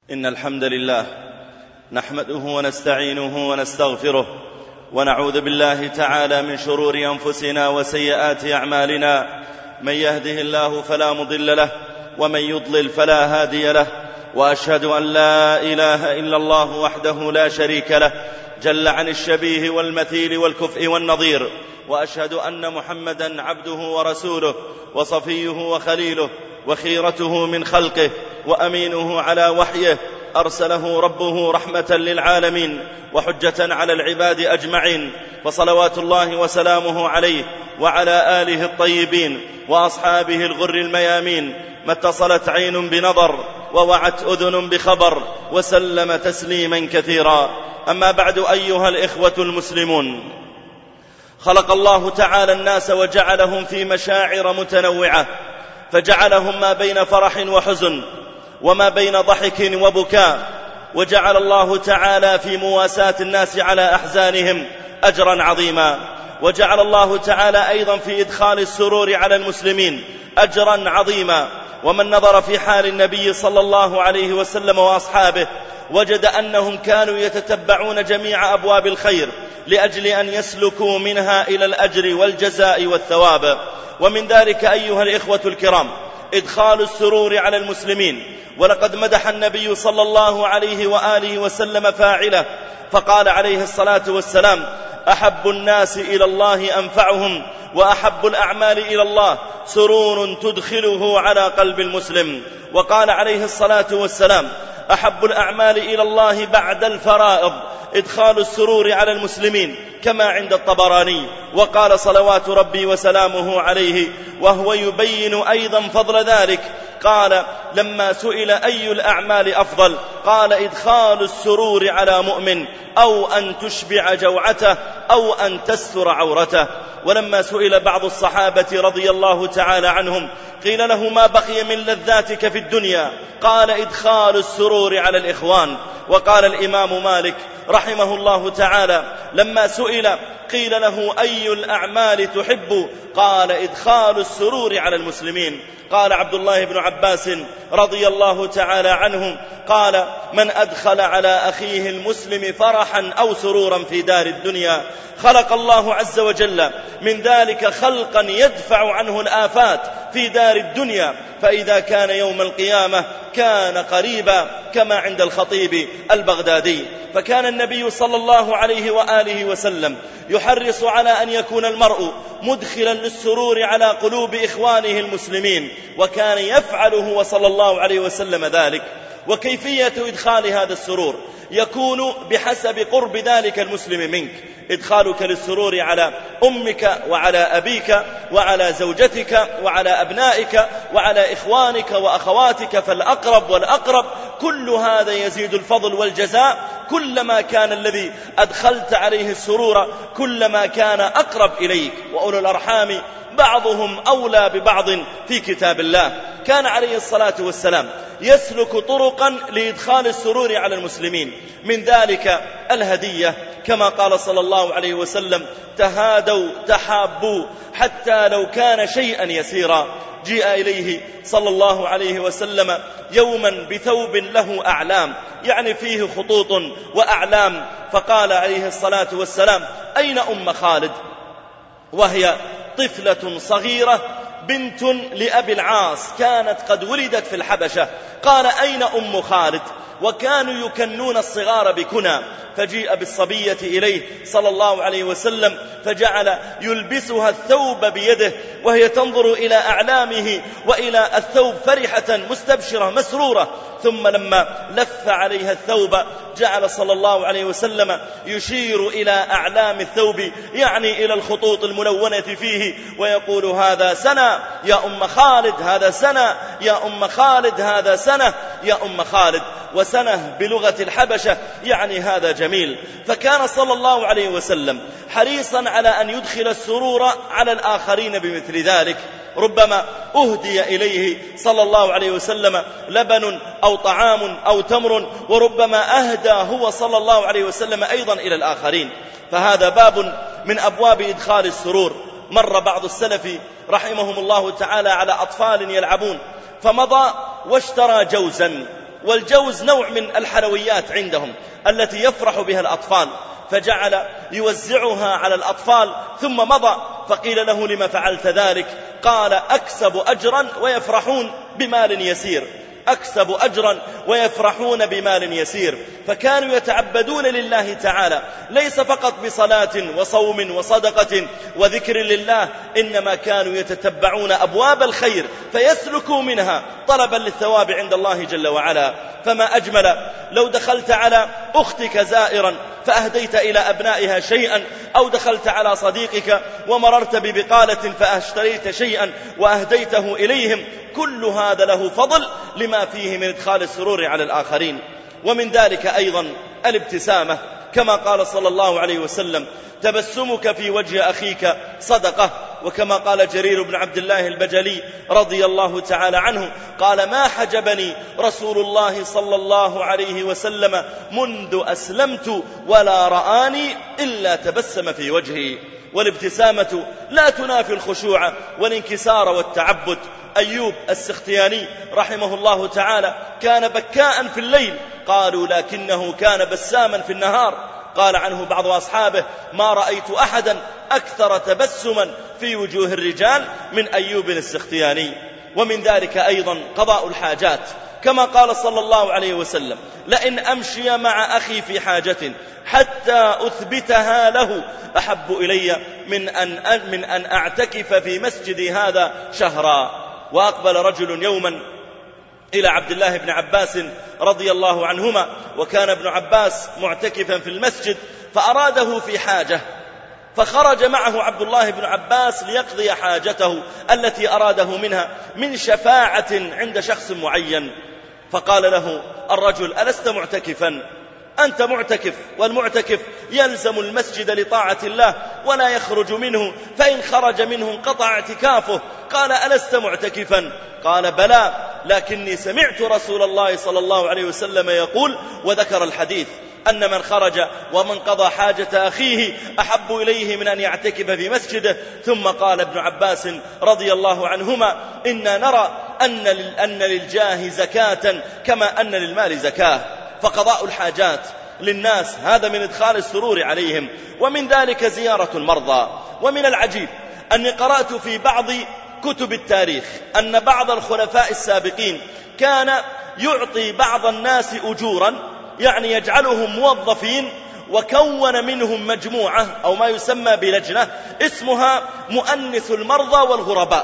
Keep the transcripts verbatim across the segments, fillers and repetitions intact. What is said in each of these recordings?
إن الحمد لله نحمده ونستعينه ونستغفره ونعوذ بالله تعالى من شرور أنفسنا وسيئات أعمالنا. من يهده الله فلا مضل له ومن يضلل فلا هادي له، وأشهد أن لا إله إلا الله وحده لا شريك له جل عن الشبيه والمثيل والكفء والنظير، وأشهد أن محمدا عبده ورسوله وصفيه وخليله وخيرته من خلقه وأمينه على وحيه، أرسله ربه رحمة للعالمين وحجة على العباد أجمعين، فصلوات الله وسلامه عليه وعلى آله الطيبين وأصحابه الغر الميامين، ما اتصلت عين بنظر ووعت أذن بخبر، وسلم تسليما كثيرا. أما بعد، أيها الإخوة المسلمون، خلق الله تعالى الناس وجعلهم في مشاعر متنوعة، فجعلهم ما بين فرح وحزن وما بين ضحك وبكاء، وجعل الله تعالى في مواساة الناس على أحزانهم أجرا عظيما، وجعل الله تعالى أيضا في إدخال السرور على المسلمين أجرا عظيما. ومن نظر في حال النبي صلى الله عليه وسلم وأصحابه وجد أنهم كانوا يتتبعون جميع أبواب الخير لأجل أن يسلكوا منها إلى الأجر والجزاء والثواب. ومن ذلك أيها الإخوة الكرام إدخال السرور على المسلمين، ولقد مدح النبي صلى الله عليه وآله وسلم فاعله، فقال عليه الصلاة والسلام: أحب الناس إلى الله أنفعهم، وأحب الأعمال إلى الله سرور تدخله على قلب المسلم. وقال عليه الصلاة والسلام: أحب الأعمال إلى الله بعد الفرائض إدخال السرور على المسلمين، كما عند الطبراني. وقال صلوات ربي وسلامه عليه وهو يبين أيضا فضل ذلك، قال لما سئل أي الأعمال أفضل قال: إدخال السرور على مؤمن، أو أن تشبع جوعته، أو أن تستر عورته. ولما سئل بعض الصحابة رضي الله تعالى عنهم قيل له: ما بقي من لذاتك في الدنيا؟ قال: إدخال السرور على الإخوان. وقال الإمام مالك رحمه الله تعالى لما سئل قيل له: أي الأعمال تحب؟ قال: إدخال السرور على المسلمين. قال عبد الله بن عباس رضي الله تعالى عنه قال: من أدخل على أخيه المسلم فرحا أو سرورا في دار الدنيا خلق الله عز وجل من ذلك خلقا يدفع عنه الآفات في دار الدنيا، فإذا كان يوم القيامة كان قريبا، كما عند الخطيب البغدادي. فكان النبي صلى الله عليه وآله وسلم يحرص على أن يكون المرء مدخلا للسرور على قلوب إخوانه المسلمين، وكان يفعله صلى الله عليه وسلم ذلك. وكيفية إدخال هذا السرور يكون بحسب قرب ذلك المسلم منك. إدخالك للسرور على أمك وعلى أبيك وعلى زوجتك وعلى أبنائك وعلى إخوانك وأخواتك، فالأقرب والأقرب، كل هذا يزيد الفضل والجزاء. كلما كان الذي أدخلت عليه السرور كلما كان أقرب إليك. وأولو الأرحام بعضهم أولى ببعض في كتاب الله. كان عليه الصلاة والسلام يسلك طرقا لإدخال السرور على المسلمين، من ذلك الهدية، كما قال صلى الله عليه وسلم: تهادوا تحابوا حتى لو كان شيئا يسيرا. جيء إليه صلى الله عليه وسلم يوما بثوب له أعلام، يعني فيه خطوط وأعلام، فقال عليه الصلاة والسلام: أين أم خالد؟ وهي طفلة صغيرة بنت لأبي العاص، كانت قد ولدت في الحبشة. قال: أين أم خالد؟ وكانوا يكنون الصغار بكنى، فجيء بالصبية إليه صلى الله عليه وسلم فجعل يلبسها الثوب بيده وهي تنظر إلى أعلامه وإلى الثوب فرحة مستبشرة مسرورة. ثم لما لف عليها الثوب جعل صلى الله عليه وسلم يشير إلى أعلام الثوب، يعني إلى الخطوط الملونة فيه، ويقول: هذا سنة يا أم خالد، هذا سنة يا أم خالد، هذا سنة يا أم خالد. وسنة بلغة الحبشة يعني هذا جميل. فكان صلى الله عليه وسلم حريصا على أن يدخل السرور على الآخرين بمثل ذلك. ربما أهدي إليه صلى الله عليه وسلم لبن أو طعام أو تمر، وربما أهدى هو صلى الله عليه وسلم أيضا إلى الآخرين. فهذا باب من أبواب إدخال السرور. مر بعض السلف رحمهم الله تعالى على أطفال يلعبون، فمضى واشترى جوزا والجوز نوع من الحلويات عندهم التي يفرح بها الأطفال، فجعل يوزعها على الأطفال ثم مضى. فقيل له: لما فعلت ذلك؟ قال: أكسب أجرا ويفرحون بمال يسير، أكسب أجرا ويفرحون بمال يسير. فكانوا يتعبدون لله تعالى ليس فقط بصلاة وصوم وصدقة وذكر لله، إنما كانوا يتتبعون أبواب الخير فيسلكوا منها طلبا للثواب عند الله جل وعلا. فما أجمل لو دخلت على أختك زائرا فأهديت إلى أبنائها شيئا، أو دخلت على صديقك ومررت ببقالة فاشتريت شيئا وأهديته إليهم، كل هذا له فضل لما فيه من إدخال السرور على الآخرين. ومن ذلك أيضا الابتسامة، كما قال صلى الله عليه وسلم: تبسمك في وجه أخيك صدقة. وكما قال جرير بن عبد الله البجلي رضي الله تعالى عنه قال: ما حجبني رسول الله صلى الله عليه وسلم منذ أسلمت ولا رآني إلا تبسم في وجهي. والابتسامة لا تنافي الخشوع والانكسار والتعبد. أيوب السختياني رحمه الله تعالى كان بكاء في الليل، قالوا لكنه كان بساما في النهار. قال عنه بعض أصحابه: ما رأيت أحدا أكثر تبسما في وجوه الرجال من أيوب السختياني. ومن ذلك أيضا قضاء الحاجات، كما قال صلى الله عليه وسلم: لئن أمشي مع أخي في حاجة حتى أثبتها له أحب إلي من أن, من أن أعتكف في مسجدي هذا شهرا. وأقبل رجل يوما إلى عبد الله بن عباس رضي الله عنهما، وكان ابن عباس معتكفا في المسجد، فأراده في حاجة، فخرج معه عبد الله بن عباس ليقضي حاجته التي أراده منها من شفاعة عند شخص معين. فقال له الرجل: ألست معتكفا؟ أنت معتكف، والمعتكف يلزم المسجد لطاعة الله ولا يخرج منه، فإن خرج منه انقطع اعتكافه. قال: ألست معتكفا؟ قال: بلى، لكني سمعت رسول الله صلى الله عليه وسلم يقول، وذكر الحديث أن من خرج ومن قضى حاجة أخيه أحب إليه من أن يعتكف في مسجده. ثم قال ابن عباس رضي الله عنهما: إنا نرى أن أن للجاه زكاة كما أن للمال زكاة. فقضاء الحاجات للناس هذا من إدخال السرور عليهم. ومن ذلك زيارة المرضى. ومن العجيب أني قرأت في بعض كتب التاريخ أن بعض الخلفاء السابقين كان يعطي بعض الناس أجورا، يعني يجعلهم موظفين، وكون منهم مجموعة أو ما يسمى بلجنة اسمها مؤنس المرضى والغرباء.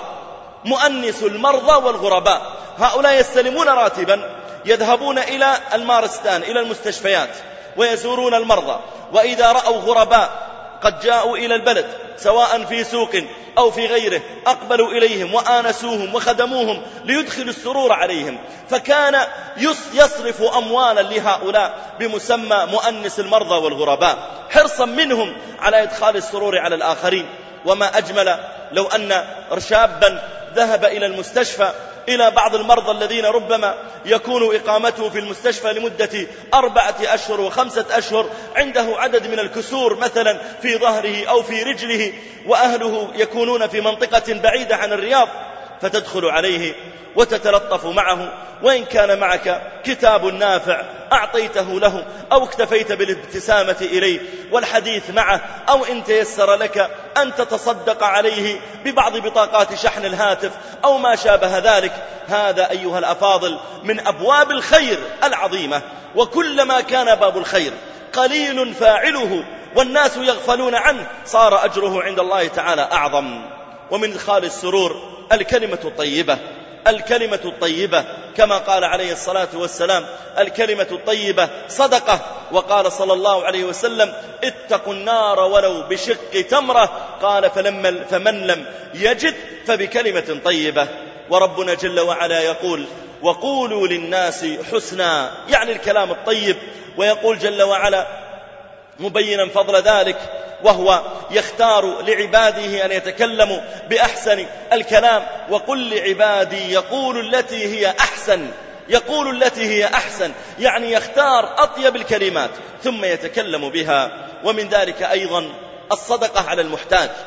مؤنس المرضى والغرباء هؤلاء يستلمون راتبا، يذهبون إلى المارستان إلى المستشفيات ويزورون المرضى، وإذا رأوا غرباء قد جاءوا إلى البلد سواء في سوق أو في غيره أقبلوا إليهم وآنسوهم وخدموهم ليدخلوا السرور عليهم. فكان يصرف أموالا لهؤلاء بمسمى مؤنس المرضى والغرباء، حرصا منهم على إدخال السرور على الآخرين. وما أجمل لو أن شابا ذهب إلى المستشفى إلى بعض المرضى الذين ربما يكون إقامته في المستشفى لمدة أربعة أشهر وخمسة أشهر، عنده عدد من الكسور مثلا في ظهره أو في رجله، وأهله يكونون في منطقة بعيدة عن الرياض، فتدخل عليه وتتلطف معه، وإن كان معك كتاب نافع أعطيته له أو اكتفيت بالابتسامة إليه والحديث معه، أو إن تيسر لك أن تتصدق عليه ببعض بطاقات شحن الهاتف أو ما شابه ذلك. هذا أيها الأفاضل من أبواب الخير العظيمة. وكلما كان باب الخير قليل فاعله والناس يغفلون عنه صار أجره عند الله تعالى أعظم. ومن إدخال السرور الكلمة الطيبة. الكلمة الطيبة كما قال عليه الصلاة والسلام: الكلمة الطيبة صدقة. وقال صلى الله عليه وسلم: اتقوا النار ولو بشق تمرة. قال: فلما فمن لم يجد فبكلمة طيبة. وربنا جل وعلا يقول: وقولوا للناس حسنا، يعني الكلام الطيب. ويقول جل وعلا مبينا فضل ذلك، وهو يختار لعباده أن يتكلموا بأحسن الكلام: وقل لعبادي يقول التي هي أحسن. يقول التي هي أحسن يعني يختار أطيب الكلمات ثم يتكلم بها. ومن ذلك أيضا الصدقة على المحتاج،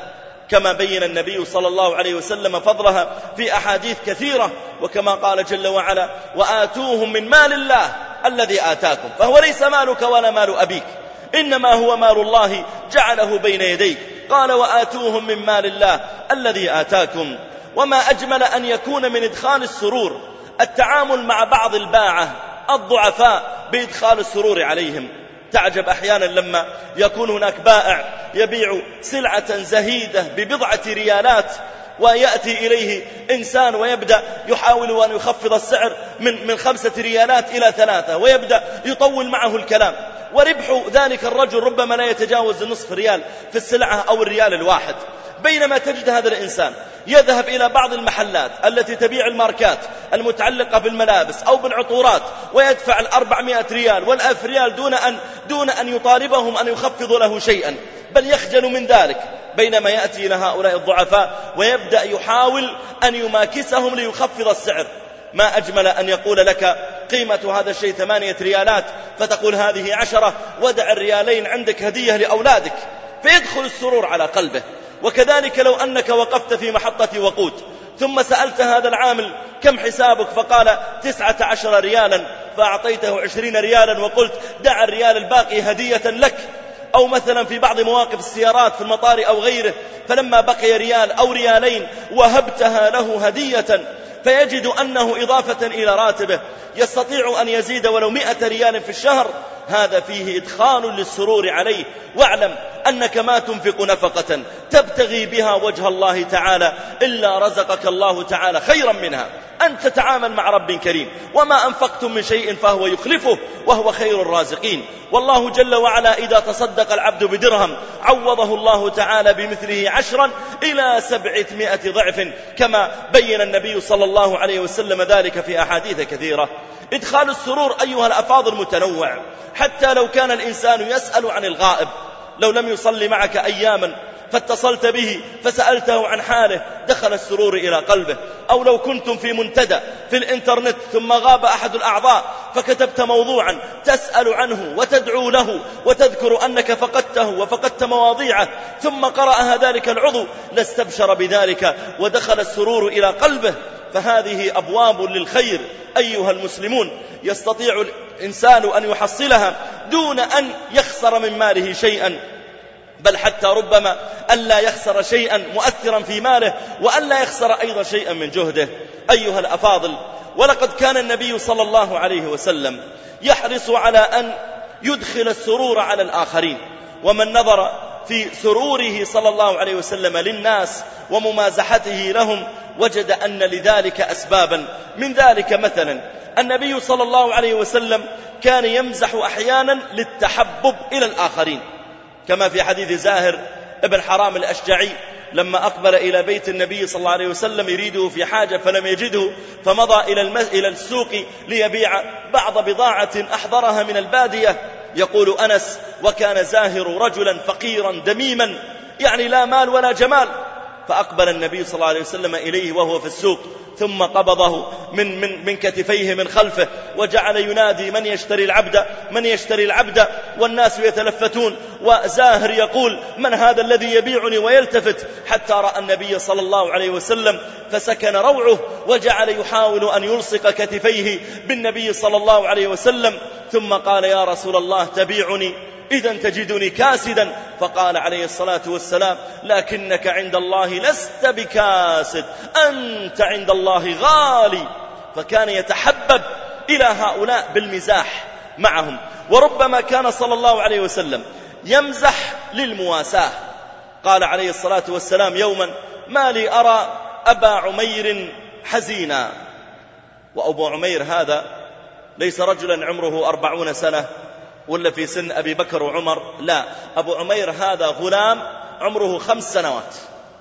كما بين النبي صلى الله عليه وسلم فضلها في أحاديث كثيرة، وكما قال جل وعلا: وآتوهم من مال الله الذي آتاكم، فهو ليس مالك ولا مال أبيك، إنما هو مال الله جعله بين يديك. قال: وآتوهم من مال الله الذي آتاكم. وما أجمل أن يكون من إدخال السرور التعامل مع بعض الباعة الضعفاء بإدخال السرور عليهم. تعجب أحيانا لما يكون هناك بائع يبيع سلعة زهيدة ببضعة ريالات، ويأتي إليه إنسان ويبدأ يحاول أن يخفض السعر من من خمسة ريالات إلى ثلاثة، ويبدأ يطول معه الكلام، وربح ذلك الرجل ربما لا يتجاوز نصف ريال في السلعة أو الريال الواحد. بينما تجد هذا الإنسان يذهب إلى بعض المحلات التي تبيع الماركات المتعلقة بالملابس أو بالعطورات، ويدفع الأربعمائة ريال والألف ريال دون أن, دون أن يطالبهم أن يخفضوا له شيئا، بل يخجل من ذلك. بينما يأتي إلى هؤلاء الضعفاء ويبدأ يحاول أن يماكسهم ليخفض السعر. ما أجمل أن يقول لك قيمة هذا الشيء ثمانية ريالات، فتقول هذه عشرة، ودع الريالين عندك هدية لأولادك، فيدخل السرور على قلبه. وكذلك لو أنك وقفت في محطة وقود ثم سألت هذا العامل كم حسابك، فقال تسعة عشر ريالا، فأعطيته عشرين ريالا وقلت دع الريال الباقي هدية لك. أو مثلا في بعض مواقف السيارات في المطار أو غيره، فلما بقي ريال أو ريالين وهبتها له هدية، فيجد أنه إضافة إلى راتبه يستطيع أن يزيد ولو مئة ريال في الشهر. هذا فيه إدخال للسرور عليه. واعلم أنك ما تنفق نفقة تبتغي بها وجه الله تعالى إلا رزقك الله تعالى خيرا منها. أن تتعامل مع رب كريم، وما أنفقتم من شيء فهو يخلفه وهو خير الرازقين. والله جل وعلا إذا تصدق العبد بدرهم عوضه الله تعالى بمثله عشرا إلى سبعمائة ضعف، كما بين النبي صلى الله عليه وسلم ذلك في أحاديث كثيرة. إدخال السرور أيها الأفاضل متنوع، حتى لو كان الإنسان يسأل عن الغائب، لو لم يصلي معك أياما فاتصلت به فسألته عن حاله دخل السرور إلى قلبه. أو لو كنتم في منتدى في الإنترنت ثم غاب أحد الأعضاء فكتبت موضوعا تسأل عنه وتدعو له وتذكر أنك فقدته وفقدت مواضيعه، ثم قرأها ذلك العضو لاستبشر بذلك ودخل السرور إلى قلبه. فهذه أبواب للخير أيها المسلمون، يستطيع الإنسان أن يحصلها دون أن يخسر من ماله شيئا، بل حتى ربما ألا يخسر شيئا مؤثرا في ماله، وألا يخسر أيضا شيئا من جهده. أيها الأفاضل، ولقد كان النبي صلى الله عليه وسلم يحرص على أن يدخل السرور على الآخرين. ومن نظر في سروره صلى الله عليه وسلم للناس وممازحته لهم وجد أن لذلك أسبابا. من ذلك مثلا النبي صلى الله عليه وسلم كان يمزح أحيانا للتحبب إلى الآخرين، كما في حديث زاهر ابن حرام الأشجعي لما أقبل إلى بيت النبي صلى الله عليه وسلم يريده في حاجة فلم يجده، فمضى إلى, إلى السوق ليبيع بعض بضاعة أحضرها من البادية. يقول أنس: وكان زاهر رجلا فقيرا دميما، يعني لا مال ولا جمال. فأقبل النبي صلى الله عليه وسلم إليه وهو في السوق، ثم قبضه من, من, من كتفيه من خلفه، وجعل ينادي: من يشتري العبد من يشتري العبد والناس يتلفتون، وزاهر يقول: من هذا الذي يبيعني؟ ويلتفت حتى رأى النبي صلى الله عليه وسلم فسكن روعه، وجعل يحاول أن يلصق كتفيه بالنبي صلى الله عليه وسلم، ثم قال: يا رسول الله تبيعني؟ إذا تجدني كاسدا. فقال عليه الصلاة والسلام: لكنك عند الله لست بكاسد، أنت عند الله غالي. فكان يتحبب إلى هؤلاء بالمزاح معهم. وربما كان صلى الله عليه وسلم يمزح للمواساة. قال عليه الصلاة والسلام يوما: ما لي أرى أبا عمير حزينا. وأبو عمير هذا ليس رجلا عمره أربعون سنة ولا في سن أبي بكر وعمر، لا، أبو عمير هذا غلام عمره خمس سنوات،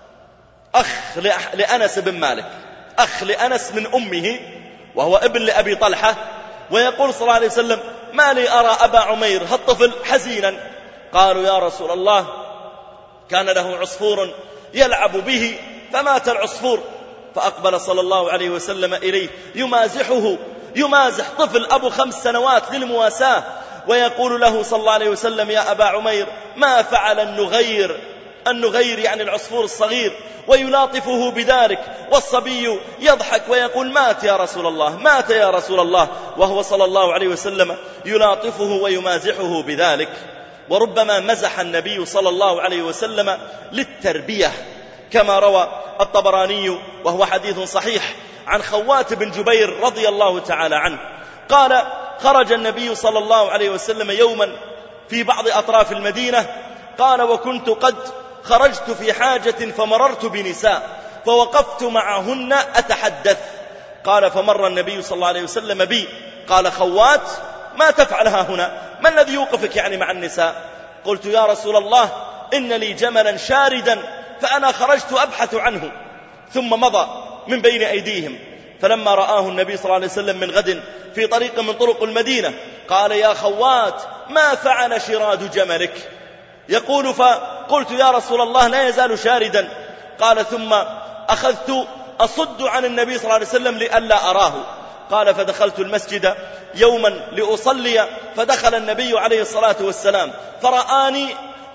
أخ لأنس بن مالك، أخ لأنس من أمه، وهو ابن لأبي طلحة. ويقول صلى الله عليه وسلم: ما لي أرى أبا عمير هالطفل حزينا. قالوا: يا رسول الله كان له عصفور يلعب به فمات العصفور. فأقبل صلى الله عليه وسلم إليه يمازحه، يمازح طفل أبو خمس سنوات للمواساة، ويقول له صلى الله عليه وسلم: يا أبا عمير ما فعل النغير؟ النغير يعني العصفور الصغير ويلاطفه بذلك، والصبي يضحك ويقول مات يا رسول الله، مات يا رسول الله، وهو صلى الله عليه وسلم يلاطفه ويمازحه بذلك. وربما مزح النبي صلى الله عليه وسلم للتربية، كما روى الطبراني وهو حديث صحيح عن خوات بن جبير رضي الله تعالى عنه قال: خرج النبي صلى الله عليه وسلم يوما في بعض أطراف المدينة، قال: وكنت قد خرجت في حاجة فمررت بنساء فوقفت معهن أتحدث. قال: فمر النبي صلى الله عليه وسلم بي، قال: خوات ما تفعلها هنا؟ ما الذي يوقفك يعني مع النساء؟ قلت: يا رسول الله إن لي جملا شاردا فأنا خرجت أبحث عنه. ثم مضى من بين أيديهم، فلما رآه النبي صلى الله عليه وسلم من غد في طريق من طرق المدينة قال: يا خوات ما فعل شراد جملك؟ يقول: فقلت: يا رسول الله لا يزال شاردا. قال: ثم أخذت أصد عن النبي صلى الله عليه وسلم لئلا أراه. قال: فدخلت المسجد يوما لأصلي، فدخل النبي عليه الصلاة والسلام فرآني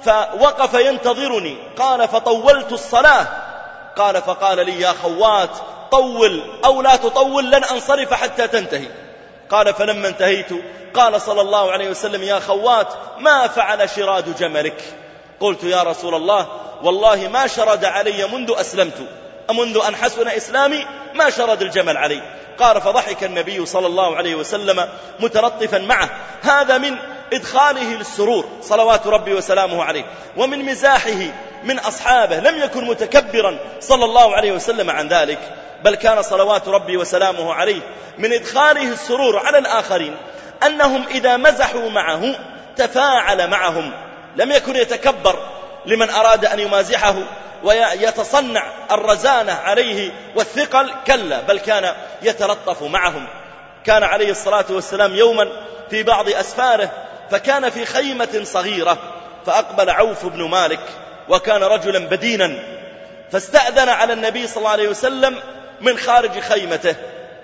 فوقف ينتظرني. قال: فطولت الصلاة. قال: فقال لي: يا خوات طول أو لا تطول لن أنصرف حتى تنتهي. قال: فلما انتهيت قال صلى الله عليه وسلم: يا خوات ما فعل شراد جملك؟ قلت: يا رسول الله والله ما شرد علي منذ أسلمت، منذ أن حسن إسلامي ما شرد الجمل علي. قال: فضحك النبي صلى الله عليه وسلم متلطفا معه. هذا من إدخاله للسرور صلوات ربي وسلامه عليه، ومن مزاحه من أصحابه. لم يكن متكبرا صلى الله عليه وسلم عن ذلك، بل كان صلوات ربي وسلامه عليه من إدخاله السرور على الآخرين أنهم إذا مزحوا معه تفاعل معهم، لم يكن يتكبر لمن أراد أن يمازحه ويتصنع الرزانة عليه والثقل، كلا، بل كان يتلطف معهم. كان عليه الصلاة والسلام يوما في بعض أسفاره فكان في خيمة صغيرة، فأقبل عوف بن مالك وكان رجلا بدينا، فاستأذن على النبي صلى الله عليه وسلم من خارج خيمته،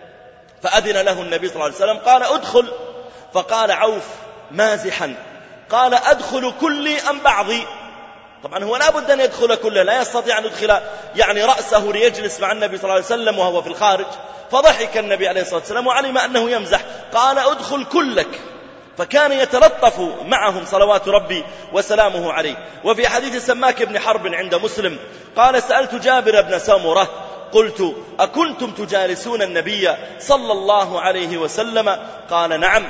فأذن له النبي صلى الله عليه وسلم، قال: أدخل. فقال عوف مازحا: قال: أدخل كلي أم بعضي؟ طبعا هو لا بد أن يدخل كله، لا يستطيع أن يدخل يعني رأسه ليجلس مع النبي صلى الله عليه وسلم وهو في الخارج. فضحك النبي عليه الصلاة والسلام وعلم أنه يمزح، قال: أدخل كلك. فكان يتلطف معهم صلوات ربي وسلامه عليه. وفي حديث سماك بن حرب عند مسلم قال: سألت جابر بن سامرة قلت: أكنتم تجالسون النبي صلى الله عليه وسلم؟ قال: نعم،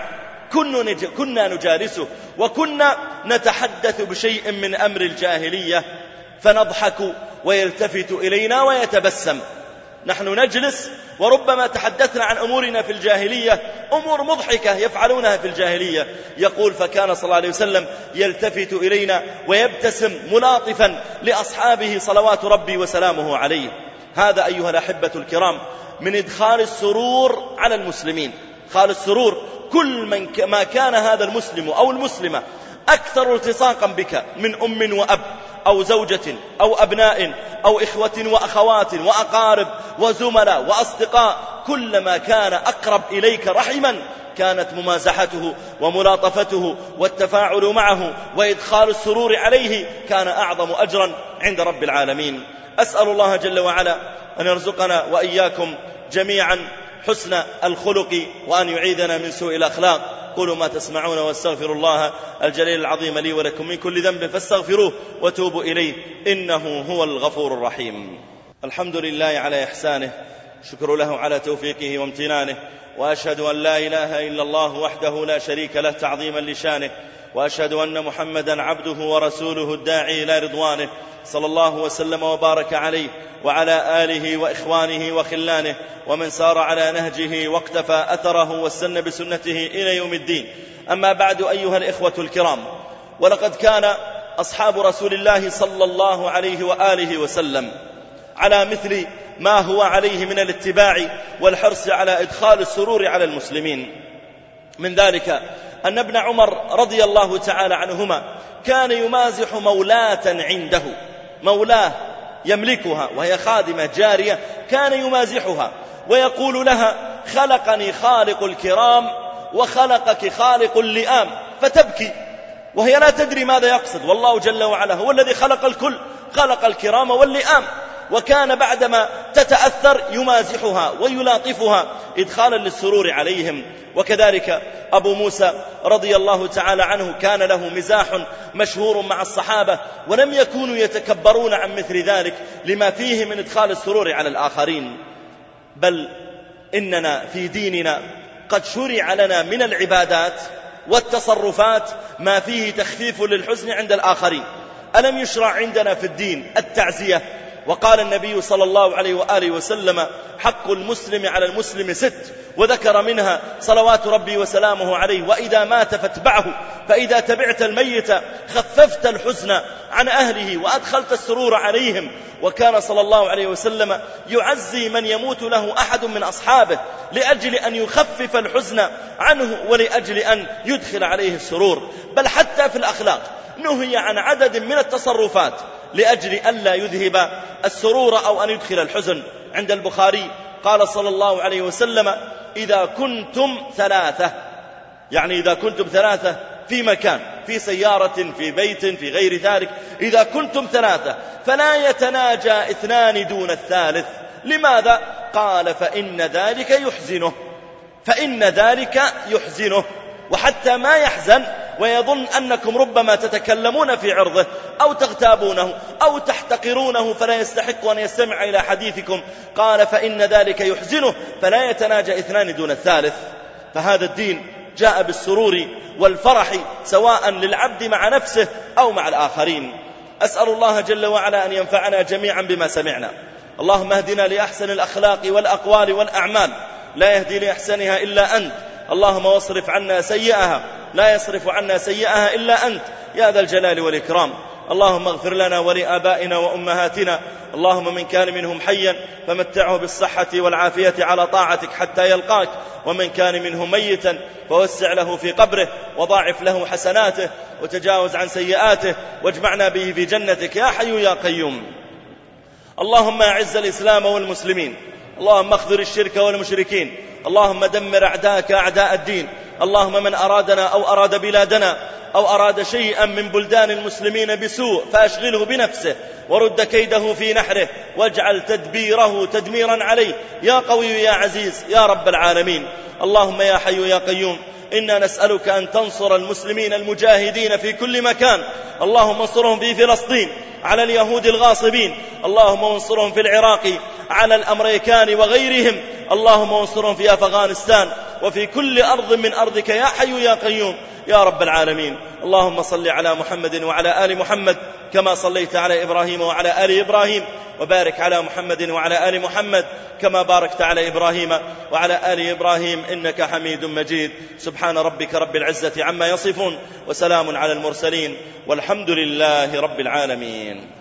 كنا نجالسه وكنا نتحدث بشيء من أمر الجاهلية فنضحك ويلتفت إلينا ويتبسم. نحن نجلس وربما تحدثنا عن أمورنا في الجاهلية، أمور مضحكة يفعلونها في الجاهلية. يقول: فكان صلى الله عليه وسلم يلتفت إلينا ويبتسم ملاطفا لأصحابه صلوات ربي وسلامه عليه. هذا أيها الأحبة الكرام من إدخال السرور على المسلمين. خال السرور كل من ما كان هذا المسلم أو المسلمة أكثر التصاقا بك من أم وأب أو زوجة أو أبناء أو إخوة وأخوات وأقارب وزملاء وأصدقاء، كلما كان أقرب إليك رحما كانت ممازحته وملاطفته والتفاعل معه وإدخال السرور عليه كان أعظم أجرا عند رب العالمين. أسأل الله جل وعلا أن يرزقنا وإياكم جميعا حسن الخلق وأن يعيذنا من سوء الأخلاق. قولوا ما تسمعون واستغفر الله الجليل العظيم لي ولكم من كل ذنب فاستغفروه وتوبوا إليه إنه هو الغفور الرحيم. الحمد لله على إحسانه، شكر له على توفيقه وامتنانه، وأشهد أن لا إله إلا الله وحده لا شريك له تعظيما لشانه، وأشهد أن محمدا عبده ورسوله الداعي إلى رضوانه، صلى الله وسلم وبارك عليه وعلى آله وإخوانه وخلانه ومن سار على نهجه واقتفى أثره واستنى بسنته إلى يوم الدين. أما بعد أيها الإخوة الكرام، ولقد كان أصحاب رسول الله صلى الله عليه وآله وسلم على مثل ما هو عليه من الاتباع والحرص على إدخال السرور على المسلمين. من ذلك أن ابن عمر رضي الله تعالى عنهما كان يمازح مولاة عنده، مولاه يملكها وهي خادمة جارية، كان يمازحها ويقول لها: خلقني خالق الكرام وخلقك خالق اللئام، فتبكي وهي لا تدري ماذا يقصد، والله جل وعلا هو الذي خلق الكل خلق الكرام واللئام، وكان بعدما تتأثر يمازحها ويلاطفها إدخالا للسرور عليهم. وكذلك أبو موسى رضي الله تعالى عنه كان له مزاح مشهور مع الصحابة، ولم يكونوا يتكبرون عن مثل ذلك لما فيه من إدخال السرور على الآخرين. بل إننا في ديننا قد شرع لنا من العبادات والتصرفات ما فيه تخفيف للحزن عند الآخرين. ألم يشرع عندنا في الدين التعزية؟ وقال النبي صلى الله عليه وآله وسلم: حق المسلم على المسلم ست، وذكر منها صلوات ربي وسلامه عليه: وإذا مات فاتبعه، فإذا تبعت الميت خففت الحزن عن أهله وأدخلت السرور عليهم. وكان صلى الله عليه وسلم يعزي من يموت له أحد من أصحابه لأجل أن يخفف الحزن عنه ولأجل أن يدخل عليه السرور. بل حتى في الأخلاق نهي عن عدد من التصرفات لأجل ألا يذهب السرور أو أن يدخل الحزن. عند البخاري قال صلى الله عليه وسلم: إذا كنتم ثلاثة، يعني إذا كنتم ثلاثة في مكان، في سيارة، في بيت، في غير ذلك، إذا كنتم ثلاثة فلا يتناجى اثنان دون الثالث. لماذا؟ قال: فإن ذلك يحزنه، فإن ذلك يحزنه. وحتى ما يحزن ويظن أنكم ربما تتكلمون في عرضه أو تغتابونه أو تحتقرونه فلا يستحق أن يستمع إلى حديثكم. قال: فإن ذلك يحزنه، فلا يتناجى اثنان دون الثالث. فهذا الدين جاء بالسرور والفرح سواء للعبد مع نفسه أو مع الآخرين. أسأل الله جل وعلا أن ينفعنا جميعا بما سمعنا. اللهم اهدنا لأحسن الأخلاق والأقوال والأعمال، لا يهدي لأحسنها إلا أنت. اللهم واصرف عنا سيئها، لا يصرف عنا سيئها إلا أنت يا ذا الجلال والإكرام. اللهم اغفر لنا ولآبائنا وأمهاتنا. اللهم من كان منهم حيا فمتعه بالصحة والعافية على طاعتك حتى يلقاك، ومن كان منهم ميتا فوسع له في قبره وضاعف له حسناته وتجاوز عن سيئاته، واجمعنا به في جنتك يا حي يا قيوم. اللهم أعز الإسلام والمسلمين، اللهم اخذل الشرك والمشركين، اللهم دمر أعداءك أعداء الدين. اللهم من أرادنا أو أراد بلادنا أو أراد شيئا من بلدان المسلمين بسوء فأشغله بنفسه ورد كيده في نحره، واجعل تدبيره تدميرا عليه يا قوي يا عزيز يا رب العالمين. اللهم يا حي يا قيوم، إنا نسألك أن تنصر المسلمين المجاهدين في كل مكان. اللهم انصرهم في فلسطين على اليهود الغاصبين، اللهم انصرهم في العراق على الأمريكان وغيرهم، اللهم انصرهم في أفغانستان وفي كل أرض من أرضك يا حي يا قيوم يا رب العالمين. اللهم صل على محمد وعلى آل محمد كما صليت على إبراهيم وعلى آل إبراهيم، وبارك على محمد وعلى آل محمد كما باركت على إبراهيم وعلى آل إبراهيم إنك حميد مجيد. سبحان ربك رب العزة عما يصفون، وسلام على المرسلين، والحمد لله رب العالمين.